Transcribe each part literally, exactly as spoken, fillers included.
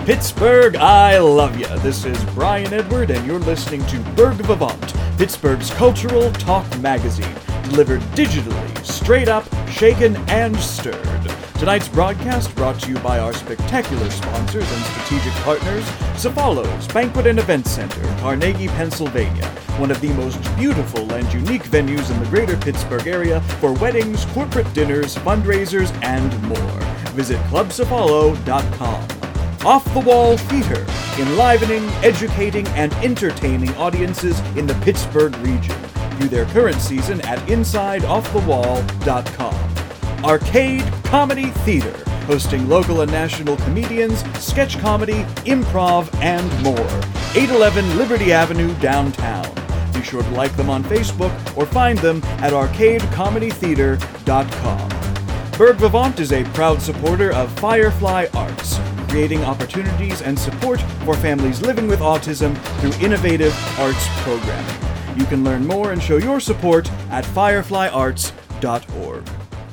Pittsburgh, I love ya. This is Brian Edward, and you're listening to Berg Vivant, Pittsburgh's cultural talk magazine, delivered digitally, straight up, shaken, and stirred. Tonight's broadcast brought to you by our spectacular sponsors and strategic partners, Cefalos Banquet and Event Center, Carnegie, Pennsylvania, one of the most beautiful and unique venues in the greater Pittsburgh area for weddings, corporate dinners, fundraisers, and more. Visit club cefalo dot com. Off the Wall Theater, enlivening, educating, and entertaining audiences in the Pittsburgh region. View their current season at inside off the wall dot com. Arcade Comedy Theater, hosting local and national comedians, sketch comedy, improv, and more. eight eleven Liberty Avenue, downtown. Be sure to like them on Facebook or find them at arcade comedy theater dot com. Berg Vivant is a proud supporter of Firefly Arts, creating opportunities and support for families living with autism through innovative arts programming. You can learn more and show your support at firefly arts dot org.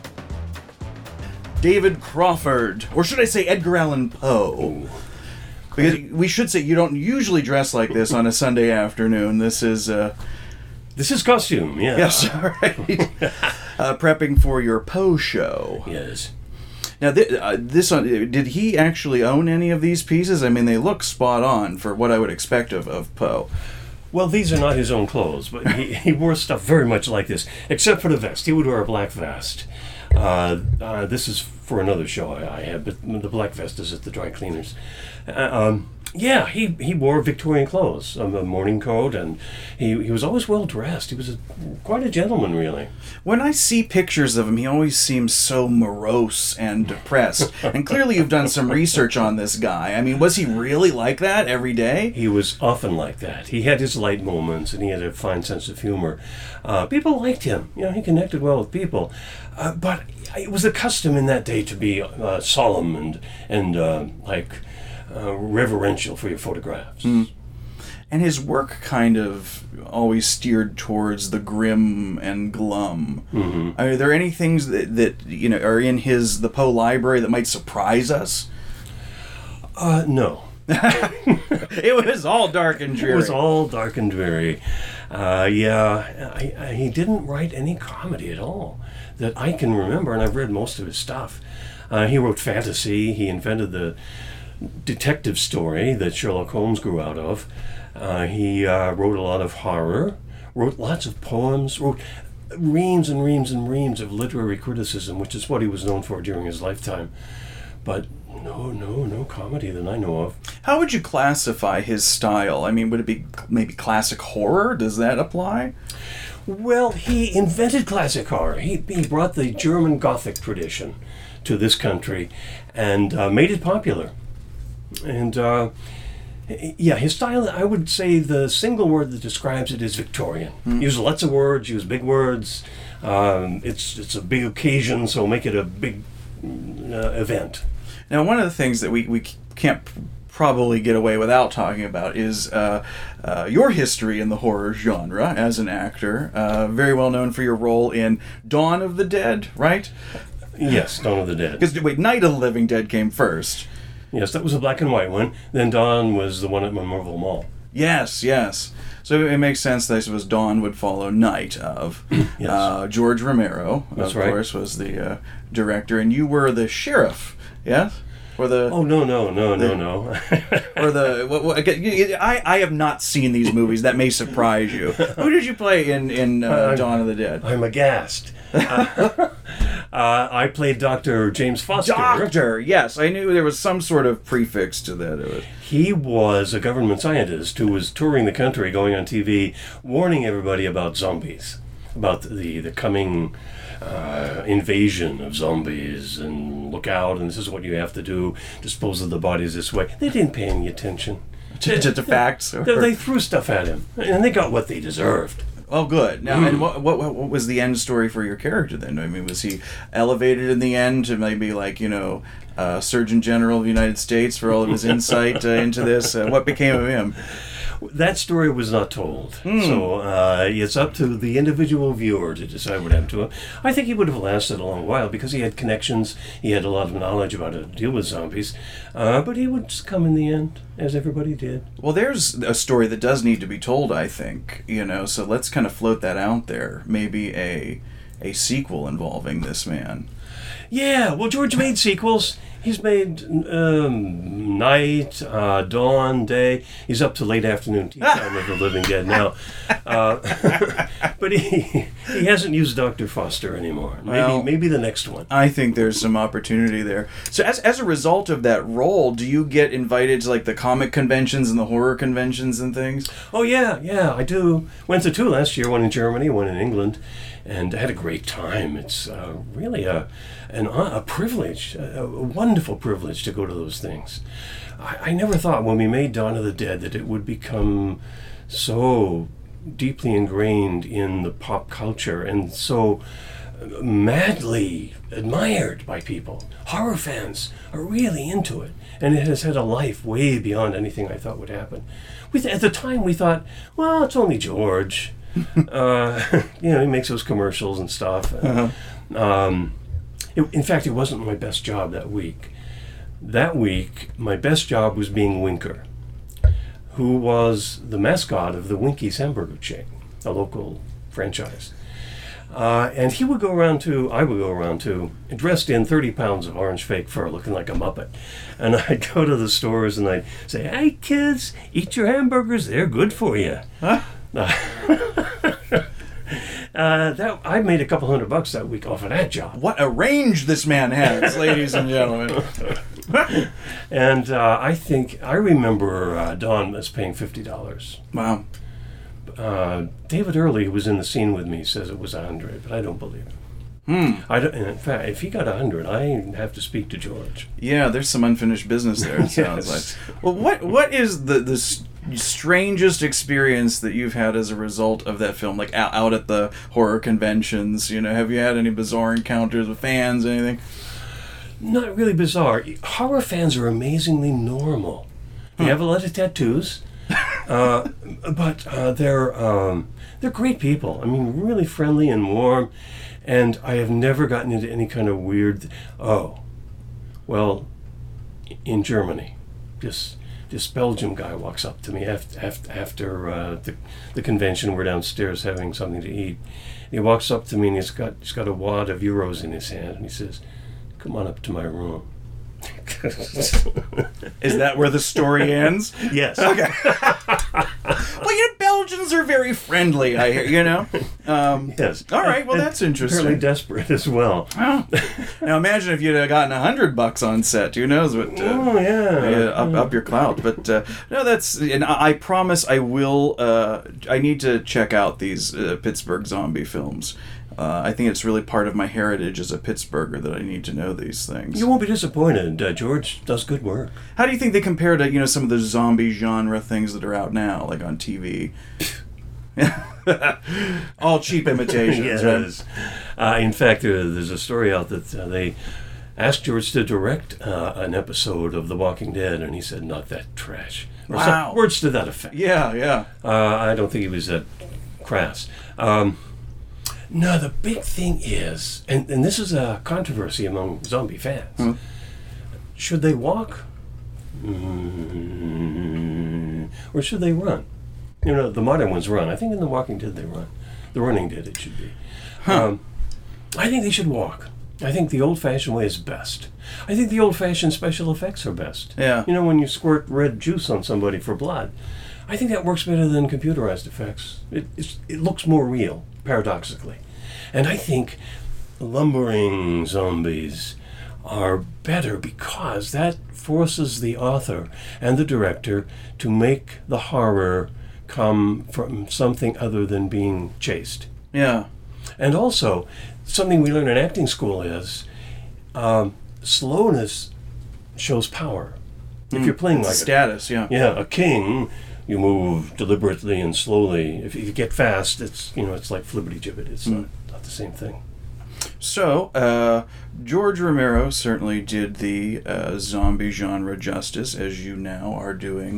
David Crawford, or should I say Edgar Allan Poe? Because we should say you don't usually dress like this on a Sunday afternoon. This is uh, this is costume, yeah. Yes, all right. uh, prepping for your Poe show. Yes. Now, th- uh, this one, did he actually own any of these pieces? I mean, they look spot on for what I would expect of, of Poe. Well, these are not his own clothes, but he, he wore stuff very much like this, except for the vest. He would wear a black vest. Uh, uh, this is for another show I, I had, but the black vest is at the dry cleaners. Uh, um, yeah, he, he wore Victorian clothes, um, a morning coat, and he he was always well dressed. He was a, quite a gentleman, really. When I see pictures of him, he always seems so morose and depressed. And clearly you've done some research on this guy. I mean, was he really like that every day? He was often like that. He had his light moments, and he had a fine sense of humor. Uh, people liked him. You know, he connected well with people. Uh, but it was a custom in that day to be uh, solemn and, and uh, like... Uh, reverential for your photographs. Mm. And his work kind of always steered towards the grim and glum. Mm-hmm. Are there any things that, that you know are in his the Poe library that might surprise us? Uh, no. It was all dark and dreary. It was all dark and dreary. Uh, yeah, I, I, he didn't write any comedy at all that I can remember, and I've read most of his stuff. Uh, he wrote fantasy. He invented the detective story that Sherlock Holmes grew out of. Uh, he uh, wrote a lot of horror, wrote lots of poems, wrote reams and reams and reams of literary criticism, which is what he was known for during his lifetime. But no, no, no comedy that I know of. How would you classify his style? I mean, would it be maybe classic horror? Does that apply? Well, he invented classic horror. He, he brought the German Gothic tradition to this country and uh, made it popular. And, uh, yeah, his style, I would say the single word that describes it is Victorian. Mm. Use lots of words, use big words. Um, it's it's a big occasion, so make it a big uh, event. Now, one of the things that we, we can't probably get away without talking about is uh, uh, your history in the horror genre as an actor. Uh, very well known for your role in Dawn of the Dead, right? Yes, Dawn of the Dead. Because, wait, Night of the Living Dead came first. Yes, that was a black and white one. Then Dawn was the one at Memorial Mall. Yes, yes. So it makes sense that I suppose Dawn would follow Night of. Yes. uh, George Romero, That's of right. course, was the uh, director, and you were the sheriff, yes? Or the oh no no no the, no no. or the what, what, I I have not seen these movies. That may surprise you. Who did you play in in uh, uh, Dawn of the Dead? I'm aghast. uh, uh, I played Doctor James Foster. Doctor, yes, I knew there was some sort of prefix to that. It was. He was a government scientist who was touring the country, going on T V, warning everybody about zombies, about the the coming uh, invasion of zombies, and look out, and this is what you have to do, dispose of the bodies this way. They didn't pay any attention to, to, to facts. Or... They, they threw stuff at him, and they got what they deserved. Oh, good. Now, Mm. and what, what what was the end story for your character then? I mean, was he elevated in the end to maybe like, you know, uh, Surgeon General of the United States for all of his insight uh, into this? Uh, what became of him? That story was not told, mm. so uh, it's up to the individual viewer to decide what happened to him. I think he would have lasted a long while because he had connections, he had a lot of knowledge about how to deal with zombies, uh, but he would come in the end, as everybody did. Well, there's a story that does need to be told, I think, you know, so let's kind of float that out there. Maybe a a sequel involving this man. Yeah, well, George made sequels. He's made um, Night, uh, Dawn, Day. He's up to late afternoon tea time of the Living Dead now. Uh, but he he hasn't used Doctor Foster anymore. Maybe well, maybe the next one. I think there's some opportunity there. So as as a result of that role, do you get invited to like the comic conventions and the horror conventions and things? Oh yeah, yeah, I do. Went to two last year. One in Germany, one in England, and I had a great time. It's uh, really a an a privilege, a, a wonderful privilege to go to those things. I, I never thought when we made Dawn of the Dead that it would become so deeply ingrained in the pop culture and so madly admired by people. Horror fans are really into it, and it has had a life way beyond anything I thought would happen. We th- at the time we thought, well, it's only George. uh, you know, he makes those commercials and stuff. Uh-huh. Um, it, in fact, it wasn't my best job that week. That week, my best job was being Winker, who was the mascot of the Winkies hamburger chain, a local franchise. Uh, and he would go around too, I would go around too, dressed in thirty pounds of orange fake fur, looking like a Muppet. And I'd go to the stores and I'd say, hey kids, eat your hamburgers, they're good for you. Huh? Uh, uh, that I made a couple hundred bucks that week off of that job. What a range this man has, ladies and gentlemen. And uh, I think, I remember uh, Dawn was paying fifty dollars. Wow. Uh, David Early, who was in the scene with me, says it was one hundred, but I don't believe it. Hmm. I don't, in fact, if he got one hundred, I have to speak to George. Yeah, there's some unfinished business there, it sounds Yes. like. Well, what what is the, the s- strangest experience that you've had as a result of that film? Like out, out at the horror conventions, you know, have you had any bizarre encounters with fans, anything? Not really bizarre. Horror fans are amazingly normal. They Hmm. have a lot of tattoos, uh, but uh, they're um, they're great people. I mean, really friendly and warm. And I have never gotten into any kind of weird. Th- oh, well, in Germany, this this Belgian guy walks up to me after after, after uh, the the convention. We're downstairs having something to eat. And he walks up to me and he's got he's got a wad of euros in his hand and he says, "Come on up to my room." Is that where the story ends? Yes. Okay. Well, you know, Belgians are very friendly, I hear, you know? Um, yes. All right, well, And that's interesting. Apparently desperate as well. Oh. Now, imagine if you'd have gotten a hundred bucks on set. Who knows what... Uh, oh, yeah. yeah, up, up your clout. But, uh, no, that's... And I, I promise I will... Uh, I need to check out these uh, Pittsburgh zombie films. Uh, I think it's really part of my heritage as a Pittsburgher that I need to know these things. You won't be disappointed. Uh, George does good work. How do you think they compare to, you know, some of the zombie genre things that are out now, like on T V? All cheap imitations, Yes. right? Uh, in fact, uh, there's a story out that uh, they asked George to direct uh, an episode of The Walking Dead, and he said, "Not that trash." Or Wow. some words to that effect. Yeah, yeah. Uh, I don't think he was that crass. Um, no, the big thing is, and, and this is a controversy among zombie fans, Hmm. should they walk? Mm, or should they run? You know, the modern ones run. I think in The Walking Dead they run. The Running Dead, it should be. Huh. Um, I think they should walk. I think the old-fashioned way is best. I think the old-fashioned special effects are best. Yeah. You know, when you squirt red juice on somebody for blood. I think that works better than computerized effects. It, it's, it looks more real, paradoxically. And I think lumbering zombies are better because that forces the author and the director to make the horror come from something other than being chased. Yeah. And also, something we learn in acting school is um, slowness shows power. If you're playing It's like a status, yeah. a, yeah, a king, you move deliberately and slowly. If you get fast, it's you know it's like flippity gibbet. It's Mm. not, not the same thing. So, uh, George Romero certainly did the uh, zombie genre justice, as you now are doing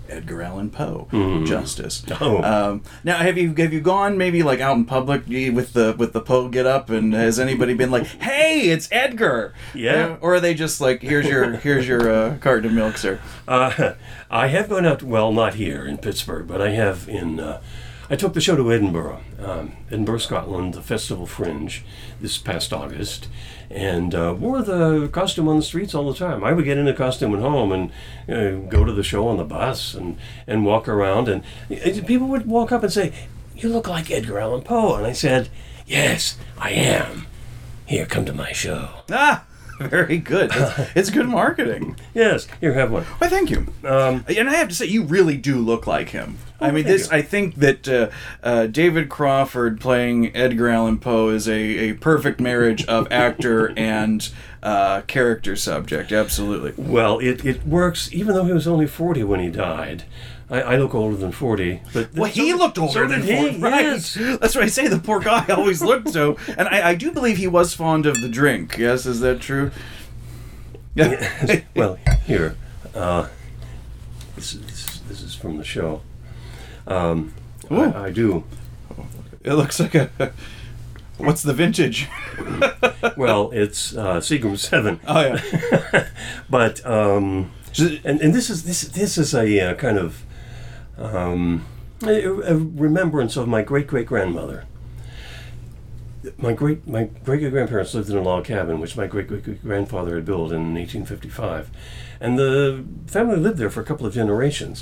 Edgar Allan Poe, Mm. Justice. Oh. Um, now, have you have you gone maybe like out in public with the with the Poe get up, and has anybody been like, "Hey, it's Edgar"? Yeah. Uh, or are they just like, "Here's your here's your uh, carton of milk, sir"? Uh, I have gone out, well, not here in Pittsburgh, but I have in, uh, I took the show to Edinburgh, um, Edinburgh, Scotland, the Festival Fringe, this past August, and uh, wore the costume on the streets all the time. I would get in a costume at home and uh, go to the show on the bus and, and walk around, and uh, people would walk up and say, "You look like Edgar Allan Poe," and I said, "Yes, I am. Here, come to my show." Ah, very good. It's, it's good marketing. Yes, here, have one. Why, thank you. Um, And I have to say, you really do look like him. I Oh, mean, thank this. you. I think that uh, uh, David Crawford playing Edgar Allan Poe is a, a perfect marriage of actor and uh, character subject. Absolutely. Well, it, it works, even though he was only forty when he died. I, I look older than forty. But Well, he so- looked older so than did he, forty, right? yes. That's what I say. The poor guy always looked so. And I, I do believe he was fond of the drink. Yes, is that true? Yeah. Well, here. Uh, this, is, this is from the show. Um, Ooh. I, I do. It looks like a. What's the vintage? Well, it's uh, Seagram seven. Oh yeah. But, um, and, and this is this this is a uh, kind of um, a, a remembrance of my great-great-grandmother. My great my great great grandparents lived in a log cabin, which my great great grandfather had built in eighteen fifty-five, and the family lived there for a couple of generations.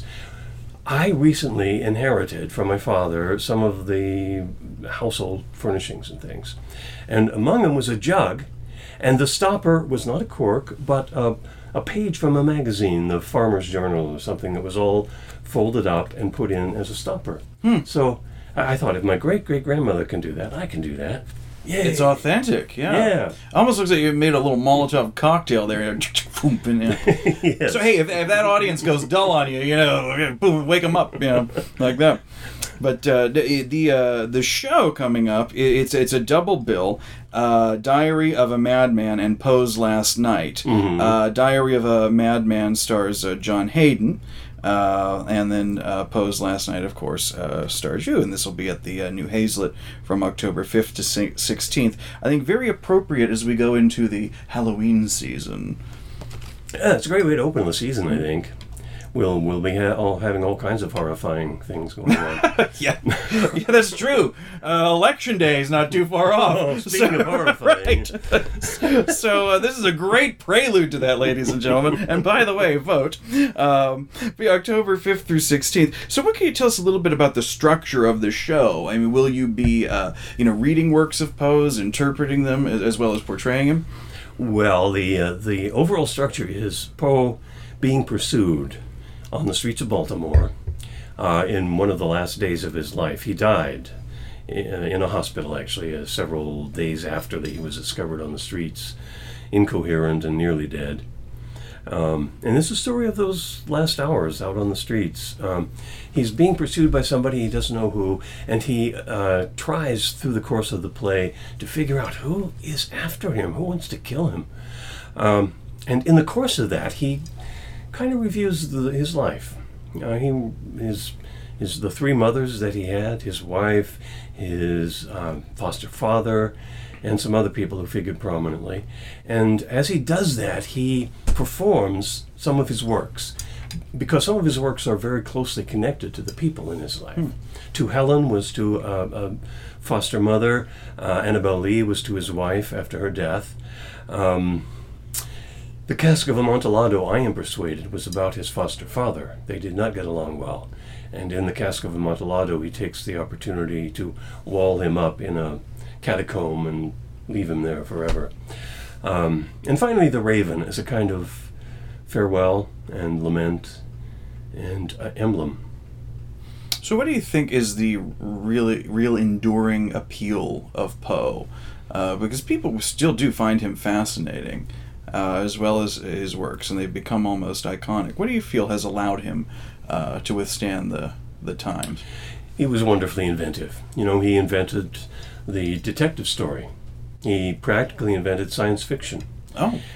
I recently inherited from my father some of the household furnishings and things, and among them was a jug, and the stopper was not a cork, but a, a page from a magazine, the Farmer's Journal or something, that was all folded up and put in as a stopper. Hmm. So I I thought, if my great great grandmother can do that, I can do that. Yeah, It's authentic, yeah. Yeah. Almost looks like you made a little Molotov cocktail there. And yeah. Yes. So hey, if, if that audience goes dull on you, you know, boom, wake them up, you know, like that. But uh, the the, uh, the show coming up, i- it's it's a double bill: uh, Diary of a Madman and Poe's Last Night. Mhm. Uh, Diary of a Madman stars uh, John Hayden. Uh, and then uh, Poe's Last Night, of course, uh, stars you, and this will be at the uh, New Hazlet from October fifth to sixteenth. I think very appropriate as we go into the Halloween season. Yeah, it's a great way to open the season, I think. We'll we'll be ha- all having all kinds of horrifying things going on. yeah, yeah, that's true. Uh, election day is not too far off. Oh, speaking of horrifying. Right. So uh, this is a great prelude to that, ladies and gentlemen. And by the way, vote. Um, be October fifth through sixteenth. So what can you tell us a little bit about the structure of the show? I mean, will you be, uh, you know, reading works of Poe's, interpreting them, as as well as portraying him? Well, the uh, the overall structure is Poe being pursued on the streets of Baltimore uh, in one of the last days of his life. He died in, in a hospital, actually, uh, several days after that he was discovered on the streets, incoherent and nearly dead. Um, and it's a story of those last hours out on the streets. Um, he's being pursued by somebody he doesn't know who, and he uh, tries through the course of the play to figure out who is after him, who wants to kill him. Um, and in the course of that, he kind of reviews the, his life. Uh, he his his the three mothers that he had, his wife, his um, foster father, and some other people who figured prominently. And as he does that, he performs some of his works, because some of his works are very closely connected to the people in his life. Hmm. To Helen was to a, a foster mother. Uh, Annabel Lee was to his wife after her death. Um, The Cask of Amontillado, I am persuaded, was about his foster father. They did not get along well. And in The Cask of Amontillado, he takes the opportunity to wall him up in a catacomb and leave him there forever. Um, and finally, The Raven is a kind of farewell and lament and uh, emblem. So what do you think is the really real enduring appeal of Poe? Uh, because people still do find him fascinating, uh, as well as his works, and they've become almost iconic. What do you feel has allowed him uh, to withstand the, the times? He was wonderfully inventive. You know, he invented the detective story. He practically invented science fiction. Oh.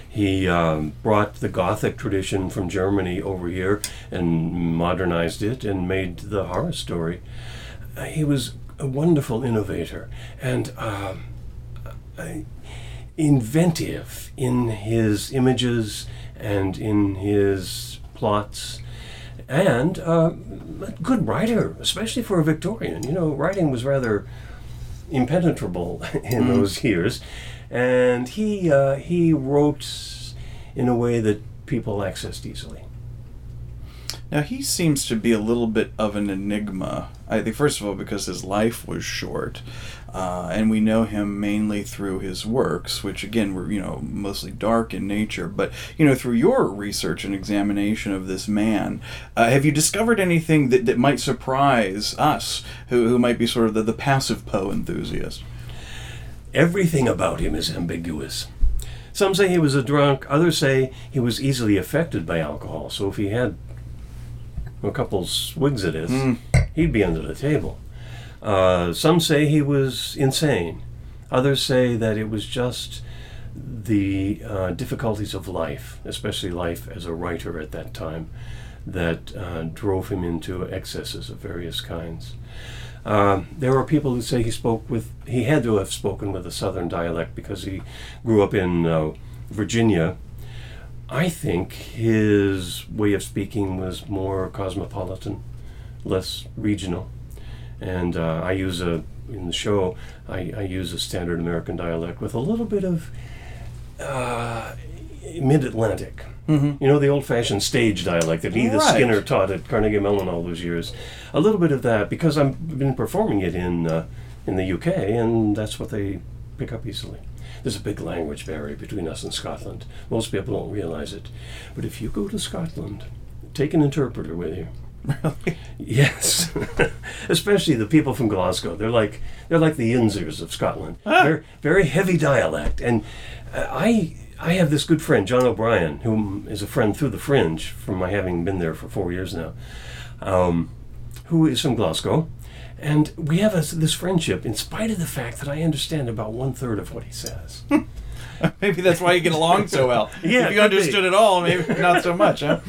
He um, brought the Gothic tradition from Germany over here and modernized it and made the horror story. Uh, he was a wonderful innovator and um, uh, inventive in his images and in his plots, and uh, a good writer, especially for a Victorian. You know, writing was rather impenetrable in mm. those years, and he uh, he wrote in a way that people accessed easily. Now, he seems to be a little bit of an enigma. I think, first of all, because his life was short, uh, and we know him mainly through his works, which, again, were, you know, mostly dark in nature. But, you know, through your research and examination of this man, uh, have you discovered anything that, that might surprise us, who, who might be sort of the, the passive Poe enthusiast? Everything about him is ambiguous. Some say he was a drunk, others say he was easily affected by alcohol, so if he had a couple swigs at this, mm. he'd be under the table. Uh, some say he was insane. Others say that it was just the uh, difficulties of life, especially life as a writer at that time, that uh, drove him into excesses of various kinds. Uh, there are people who say he spoke with, he had to have spoken with a southern dialect because he grew up in uh, Virginia. I think his way of speaking was more cosmopolitan, less regional. And uh, I use a, in the show, I, I use a standard American dialect with a little bit of uh, mid-Atlantic. Mm-hmm. You know, the old-fashioned stage dialect that Edith right. Skinner taught at Carnegie Mellon all those years. A little bit of that, because I've been performing it in uh, in the U K, and that's what they pick up easily. There's a big language barrier between us and Scotland. Most people don't realize it. But if you go to Scotland, take an interpreter with you. Really? Yes. Especially the people from Glasgow. They're like they're like the Yinzers of Scotland. Ah. They're very heavy dialect. And uh, I I have this good friend, John O'Brien, who is a friend through the Fringe from my having been there for four years now, um, who is from Glasgow. And we have a, this friendship in spite of the fact that I understand about one-third of what he says. Maybe that's why you get along so well. Yeah, if you understood be. it all, maybe not so much, huh?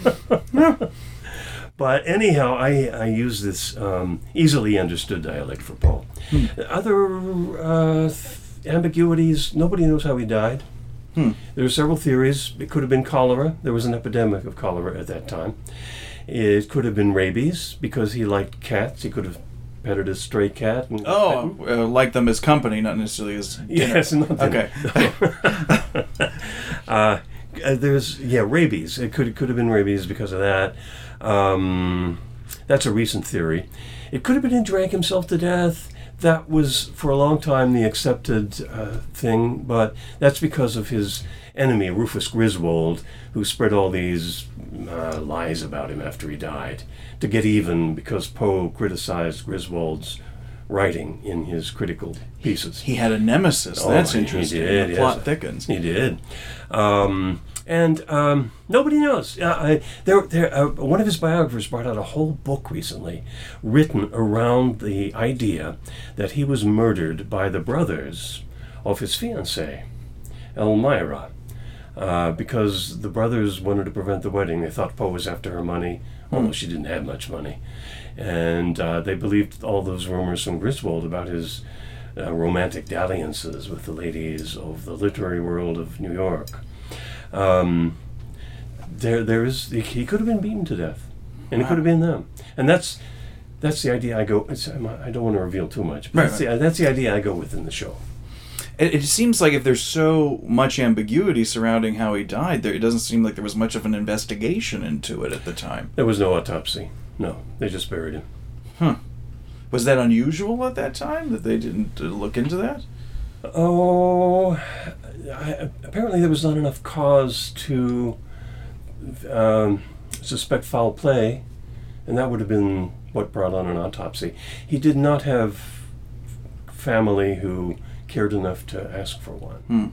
But anyhow, I, I use this um, easily understood dialect for Poe. Hmm. Other uh, th- ambiguities, nobody knows how he died. Hmm. There are several theories. It could have been cholera. There was an epidemic of cholera at that time. It could have been rabies because he liked cats. He could have petted a stray cat. And oh, uh, like them as company, not necessarily as dinner. Yes, not okay. uh, there's yeah, rabies. It could it could have been rabies because of that. Um, that's a recent theory. It could have been he drank himself to death. That was for a long time the accepted uh, thing, but that's because of his enemy, Rufus Griswold, who spread all these uh, lies about him after he died to get even, because Poe criticized Griswold's writing in his critical pieces. He had a nemesis. Oh, That's he, interesting. He did, the yes. plot thickens. He did. Um, and um, nobody knows. Uh, I, there, there, uh, one of his biographers brought out a whole book recently written around the idea that he was murdered by the brothers of his fiancée, Elmira, uh, because the brothers wanted to prevent the wedding. They thought Poe was after her money, although she didn't have much money. And uh, they believed all those rumors from Griswold about his uh, romantic dalliances with the ladies of the literary world of New York. Um, there, there is. He could have been beaten to death, and wow. It could have been them. And that's that's the idea I go. It's, I don't want to reveal too much, but right, that's, right. The, that's the idea I go with in the show. It, it seems like if there's so much ambiguity surrounding how he died, there it doesn't seem like there was much of an investigation into it at the time. There was no autopsy. No, they just buried him. Huh. Was that unusual at that time, that they didn't uh, look into that? Oh, I, apparently there was not enough cause to um, suspect foul play, and that would have been what brought on an autopsy. He did not have family who cared enough to ask for one. Hmm.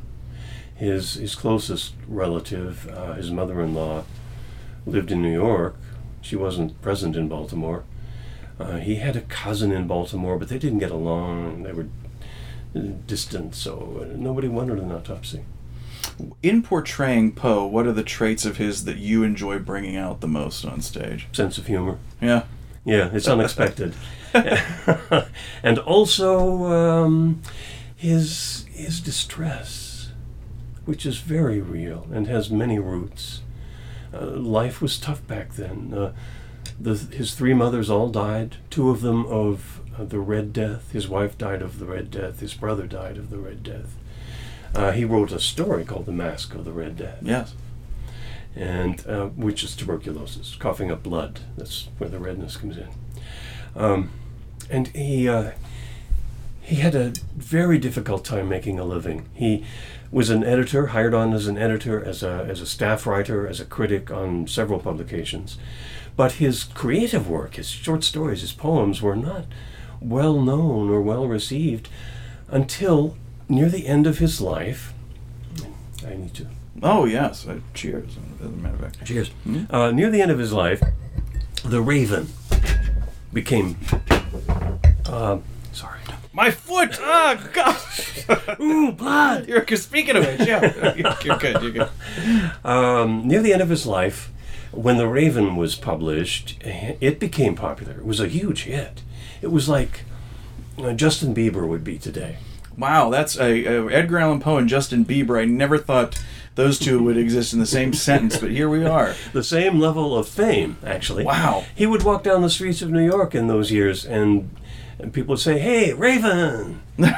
His his closest relative, uh, his mother-in-law, lived in New York. She wasn't present in Baltimore. Uh, he had a cousin in Baltimore, but they didn't get along. They were distant, so nobody wanted an autopsy. In portraying Poe, what are the traits of his that you enjoy bringing out the most on stage? Sense of humor. Yeah. Yeah, it's unexpected. And also um, his his distress, which is very real and has many roots. Uh, life was tough back then. Uh, the, his three mothers all died, two of them of uh, the Red Death. His wife died of the Red Death. His brother died of the Red Death. Uh, he wrote a story called The Mask of the Red Death. Yes. And uh, which is tuberculosis, coughing up blood. That's where the redness comes in. Um, and he uh, he had a very difficult time making a living. He was an editor, hired on as an editor, as a as a staff writer, as a critic on several publications. But his creative work, his short stories, his poems, were not well known or well received until near the end of his life. I need to. Oh, yes. Uh, cheers. As a matter of fact. Cheers. Mm-hmm. Uh, near the end of his life, The Raven became. Uh, sorry. My foot! Oh, gosh! Ooh, blood! You're speaking of it, yeah. You're good, you're good. Um, near the end of his life, when The Raven was published, it became popular. It was a huge hit. It was like uh, Justin Bieber would be today. Wow, that's a, a Edgar Allan Poe and Justin Bieber. I never thought those two would exist in the same sentence, but here we are. The same level of fame, actually. Wow. He would walk down the streets of New York in those years, and, and people would say, "Hey, Raven!" You're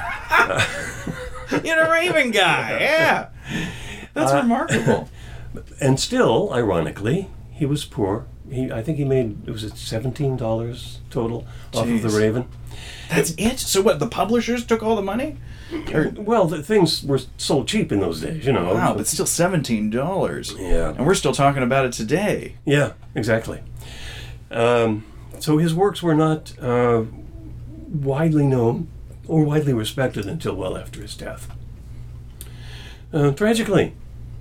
a Raven guy, yeah. That's Uh, remarkable. And still, ironically, he was poor. He, I think he made, was it seventeen dollars total off of The Jeez. Raven? That's it? So what, the publishers took all the money? Or, Well, the things were sold cheap in those days, you know. wow, but still seventeen dollars. Yeah. And we're still talking about it today. Yeah, exactly. Um, so his works were not uh, widely known or widely respected until well after his death. Uh, tragically,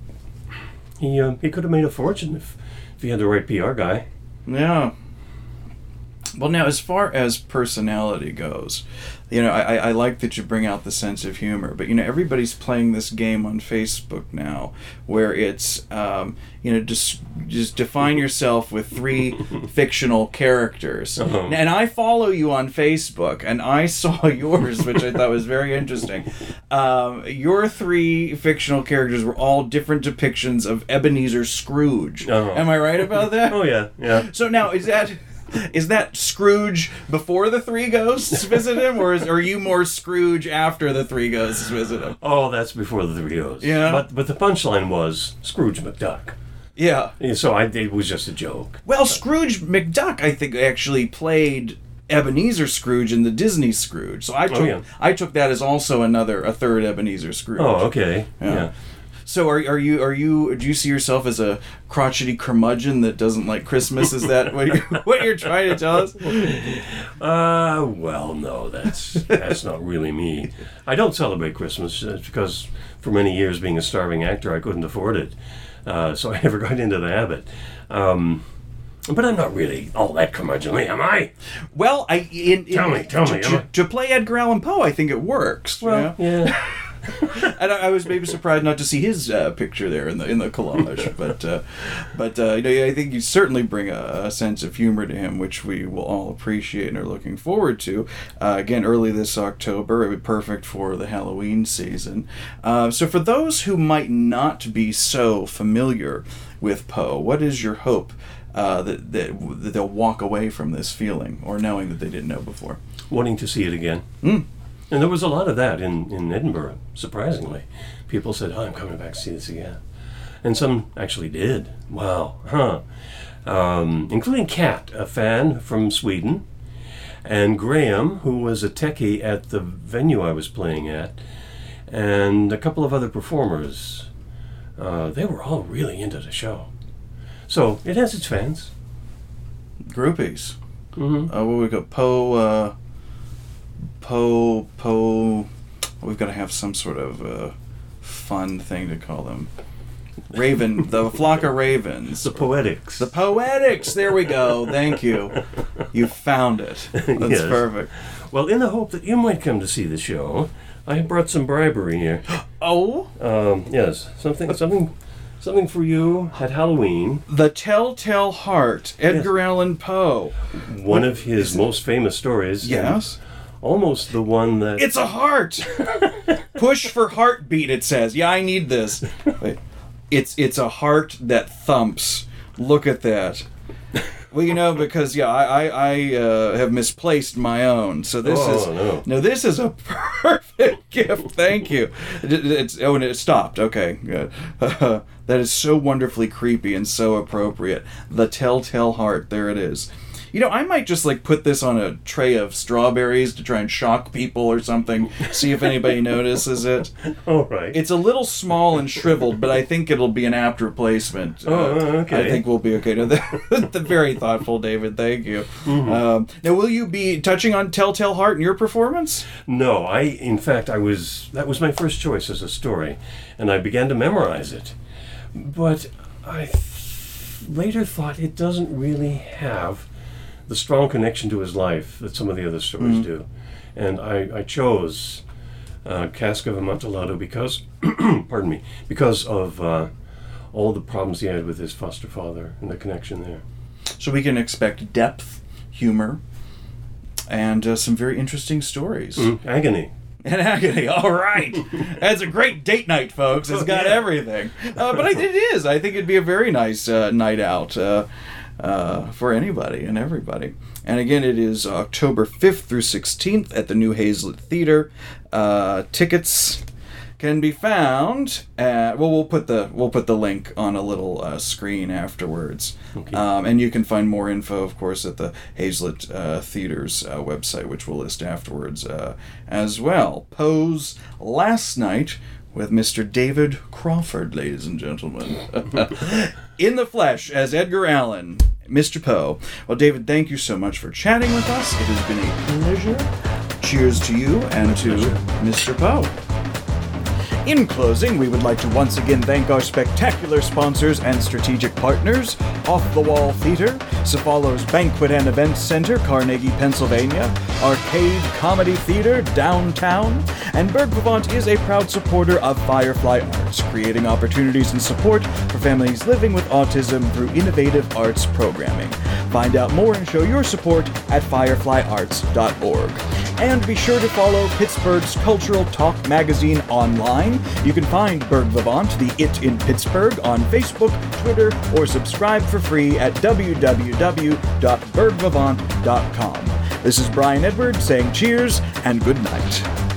he uh, he could have made a fortune if, if he had the right P R guy. Yeah. Well, now, as far as personality goes, you know, I, I like that you bring out the sense of humor, but, you know, everybody's playing this game on Facebook now where it's, um, you know, just just define yourself with three fictional characters. Uh-huh. And I follow you on Facebook, and I saw yours, which I thought was very interesting. Um, your three fictional characters were all different depictions of Ebenezer Scrooge. Uh-huh. Am I right about that? Oh, yeah, yeah. So now, is that... Is that Scrooge before the three ghosts visit him, or is, are you more Scrooge after the three ghosts visit him? Oh, that's before the three O's. Yeah. But, but the punchline was Scrooge McDuck. Yeah. Yeah, so I, it was just a joke. Well, Scrooge McDuck, I think, actually played Ebenezer Scrooge in the Disney Scrooge. So I took Oh, yeah. I took that as also another a third Ebenezer Scrooge. Oh, okay. Yeah. Yeah. So are are you are you do you see yourself as a crotchety curmudgeon that doesn't like Christmas? Is that what you're, what you're trying to tell us? Uh, well, no, that's that's not really me. I don't celebrate Christmas uh, because for many years, being a starving actor, I couldn't afford it. Uh, so I never got into the habit. Um, but I'm not really all that curmudgeonly, am I? Well, I in, in Tell me, tell to, me, am to, I- to play Edgar Allan Poe, I think it works. Well, you know? yeah. And I, I was maybe surprised not to see his uh, picture there in the in the collage, but uh, but uh, you know, I think you certainly bring a, a sense of humor to him, which we will all appreciate and are looking forward to. Uh, again, early this October, it would be perfect for the Halloween season. Uh, so, for those who might not be so familiar with Poe, what is your hope uh, that, that that they'll walk away from this feeling or knowing that they didn't know before? Wanting to see it again. Mm. And there was a lot of that in, in Edinburgh, surprisingly. People said, oh, I'm coming back to see this again. And some actually did. Wow, huh. Um, including Kat, a fan from Sweden, and Graham, who was a techie at the venue I was playing at, and a couple of other performers. Uh, they were all really into the show. So it has its fans. Groupies. Mm-hmm. Uh, what we got? Poe, uh, Poe, Poe. We've got to have some sort of uh, fun thing to call them. Raven, the flock of ravens. The Poetics. The Poetics. There we go. Thank you. You found it. That's Yes. perfect. Well, in the hope that you might come to see the show, I have brought some bribery here. Oh? Um, yes, something, something, something for you at Halloween. The Telltale Heart, Edgar Yes. Allan Poe. One of his most famous stories. Yes. and Almost the one that... It's a heart! Push for heartbeat, it says. Yeah, I need this. Wait. It's it's a heart that thumps. Look at that. Well, you know, because, yeah, I, I, I uh, have misplaced my own. So this Oh, is... no. No, this is a perfect gift. Thank you. It, it's, oh, and it stopped. Okay, good. Uh, that is so wonderfully creepy and so appropriate. The Telltale Heart. There it is. You know, I might just, like, put this on a tray of strawberries to try and shock people or something. See if anybody notices it. All right. It's a little small and shriveled, but I think it'll be an apt replacement. Oh, Uh, okay. I think we'll be okay. No, that, very thoughtful, David. Thank you. Mm-hmm. Um, now, will you be touching on Telltale Heart in your performance? No, I, in fact, I was, that was my first choice as a story, and I began to memorize it. But I th- later thought it doesn't really have the strong connection to his life that some of the other stories Mm. do. And I, I chose uh, Cask of Amontillado because, pardon me, because of uh, all the problems he had with his foster father and the connection there. So we can expect depth, humor, and uh, some very interesting stories. Mm, agony. And agony. All right. That's a great date night, folks. It's got Yeah. everything. Uh, but I, it is. I think it'd be a very nice uh, night out uh, uh, for anybody and everybody. And again, it is October fifth through sixteenth at the New Hazlet Theater. Uh, tickets can be found at, well, we'll put the we'll put the link on a little uh, screen afterwards. Okay. Um, and you can find more info, of course, at the Hazlet uh, Theater's uh, website, which we'll list afterwards uh, as well. Poe's Last Night with Mister David Crawford, ladies and gentlemen. In the flesh as Edgar Allan, Mister Poe. Well, David, thank you so much for chatting with us. It has been a pleasure. Cheers to you and to Mister Poe. In closing, we would like to once again thank our spectacular sponsors and strategic partners, Off the Wall Theater, Cephalo's Banquet and Events Center, Carnegie, Pennsylvania, Arcade Comedy Theater, downtown, and Berg Vivant is a proud supporter of Firefly Arts, creating opportunities and support for families living with autism through innovative arts programming. Find out more and show your support at firefly arts dot org. And be sure to follow Pittsburgh's Cultural Talk magazine online. You can find Berg Vivant, the It in Pittsburgh, on Facebook, Twitter, or subscribe for free at w w w dot berg vivant dot com. This is Brian Edward saying cheers and good night.